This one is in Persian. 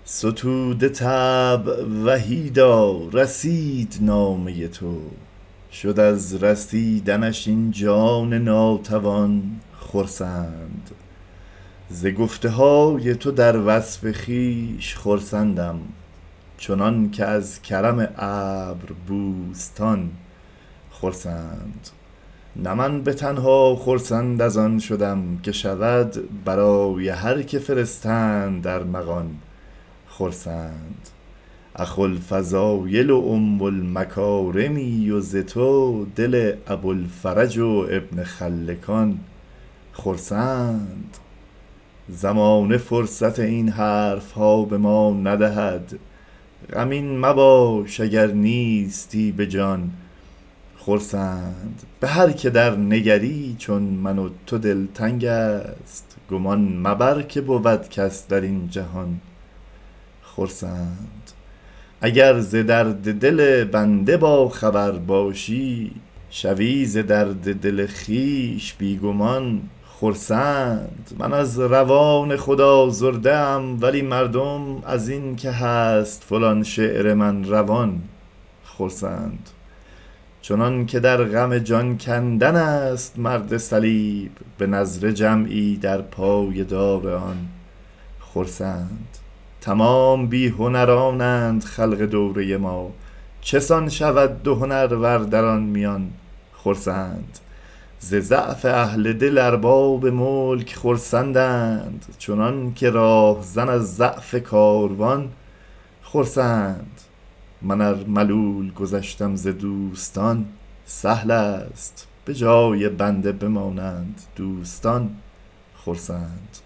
ستوده طبع وحیدا رسید نامه تو، شد از رسیدنش این جان ناتوان خرسند. ز گفته های تو در وصف خویش خرسندم، چنان که از کرم ابر بوستان خرسند. نه من به تنها خرسند از آن شدم، که شود برای هر که فرستند در مغان خرسند. اخو الفضایل و ام المکارمی و ز تو دل ابوالفرج و ابن خلکان خرسند. زمانه فرصت این حرف ها به ما ندهد، غمین مباش اگر نیستی به جان خرسند. به هر که در نگری چون من و تو دلتنگ است، گمان مبر که بود کس در این جهان خرسند. اگر ز درد دل بنده با خبر باشی، شوی ز درد دل خویش بی گمان خرسند. من از روان خود آزرده ام، ولی مردم از این که هست فلان شعر من روان خرسند. چنان که در غم جان کندن است مرد صلیب، به نظر جمعی در پای دار آن خرسند. تمام بی هنرانند خلق دوره ما، چسان شود دو هنرور در آن میان خرسند. ز ضعف اهل دل ارباب ملک خرسندند، چنان که راهزن از ضعف کاروان خرسند. من ار ملول گذشتم ز دوستان، سهل است به جای بنده بمانند دوستان خرسند.